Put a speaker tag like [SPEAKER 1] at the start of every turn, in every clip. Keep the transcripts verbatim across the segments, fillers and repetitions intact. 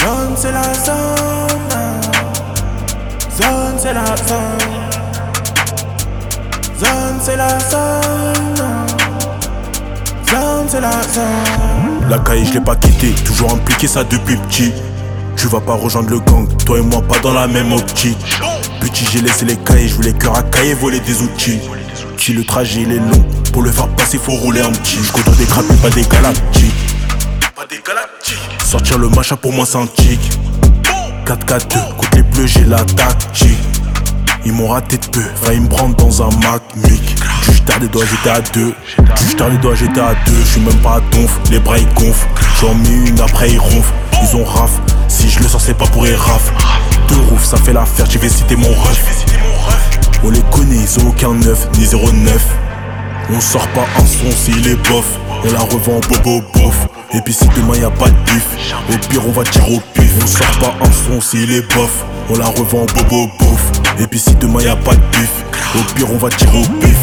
[SPEAKER 1] Zone c'est la zone. Zone c'est la zone. Zone c'est la zone. Zone c'est la zone.
[SPEAKER 2] La caille je l'ai pas quitté, toujours impliqué ça depuis petit. Tu vas pas rejoindre le gang, toi et moi pas dans la même optique. Petit j'ai laissé les cahiers, je voulais cœur à cahier, voler des outils. Si le trajet il est long, pour le faire passer faut rouler un petit. Je côtoie des crapes et pas des galactiques. Pas des galactiques. Sortir le machin pour moi c'est un tic. quatre quatre deux, contre les bleus j'ai la tactique. Ils m'ont raté de peu, failli me prendre dans un Mac mic. Tu jetards les doigts j'étais à deux. Tu jetards les doigts j'étais à deux. J'suis même pas à donf, les bras ils gonflent. J'en mets une après ils ronflent. Ils ont raf, si je le sens c'est pas pour les raf. Deux roufs ça fait l'affaire, j'y vais citer mon ref. On les connaît, ils ont aucun neuf, ni zéro neuf. On sort pas un son s'il est bof. On la revend en bobo bof. Et puis si demain y'a pas de bif, au pire on va tirer au pif. On sort pas un son s'il est bof. On la revend en bobo bof. Et puis si demain y'a pas de bif, au pire on va tirer au pif.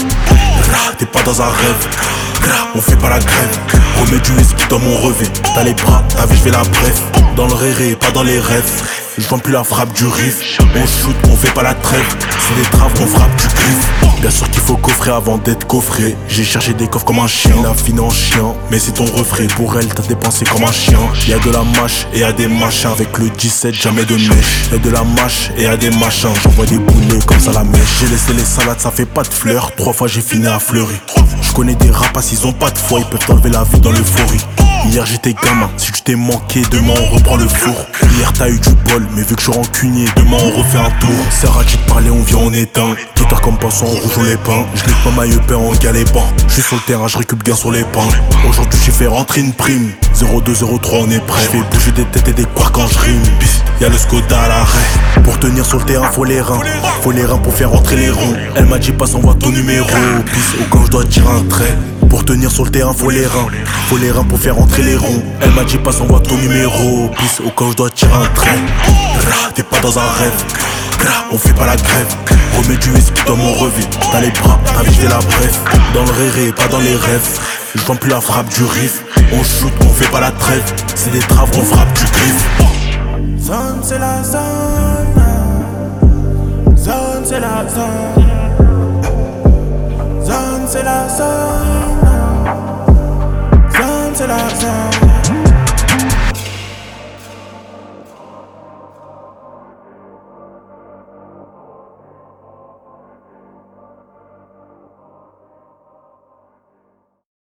[SPEAKER 2] T'es pas dans un rêve, on fait pas la grève. Remets du whisky dans mon revêt. T'as les bras, ta vie je vais la bref. Dans le réré, pas dans les rêves. Je vends plus la frappe du riff. On shoot, on fait pas la trêve. C'est des traves, on frappe du griffe. Bien sûr qu'il faut coffrer avant d'être coffré. J'ai cherché des coffres comme un chien. La fine en chien, mais c'est ton refrain. Pour elle, t'as dépensé comme un chien. Y'a de la mâche et y'a des machins. Avec le dix-sept, jamais de mèche. Y'a de la mâche et y'a des machins. J'envoie des boulets comme ça la mèche. J'ai laissé les salades, ça fait pas de fleurs. Trois fois j'ai fini à fleurir. Je connais des rapaces, ils ont pas de foi. Ils peuvent t'enlever la vie dans l'euphorie. Hier j'étais gamin, si tu t'es manqué, demain on reprend le four. Hier t'as eu du bol, mais vu que je suis rancunier, demain on refait un tour. Serre à qui te parler, on vient on éteint. Guitare comme passant, on rejoue les pains. Je n'ai pas maillot pain en galépant. Je suis sur le terrain, je récupère bien sur les pains. Aujourd'hui j'ai fait rentrer une prime. zéro deux zéro trois on est prêt. Je fais bouger des têtes et des couards quand je rime. Y'a le Skoda à l'arrêt. Pour tenir sur le terrain faut les reins. Faut les reins pour faire rentrer les ronds. Elle m'a dit passe envoie ton numéro. Pisse au camp je dois tirer un trait. Pour tenir sur le terrain faut les reins. Faut les reins pour faire rentrer les ronds. Elle m'a dit passe envoie ton numéro. Pisse au camp je dois tirer un trait. T'es pas dans un rêve, on fait pas la grève. Remets du whisky dans mon revêt. T'as les bras, ta vie fait la bref. Dans le réré, pas dans les rêves. Je vends plus la frappe du riff. On shoot, on fait pas la trêve. C'est des traves, on frappe du griffe.
[SPEAKER 1] Zone c'est la zone. Zone c'est la zone. Zone c'est la zone. Zone c'est la zone.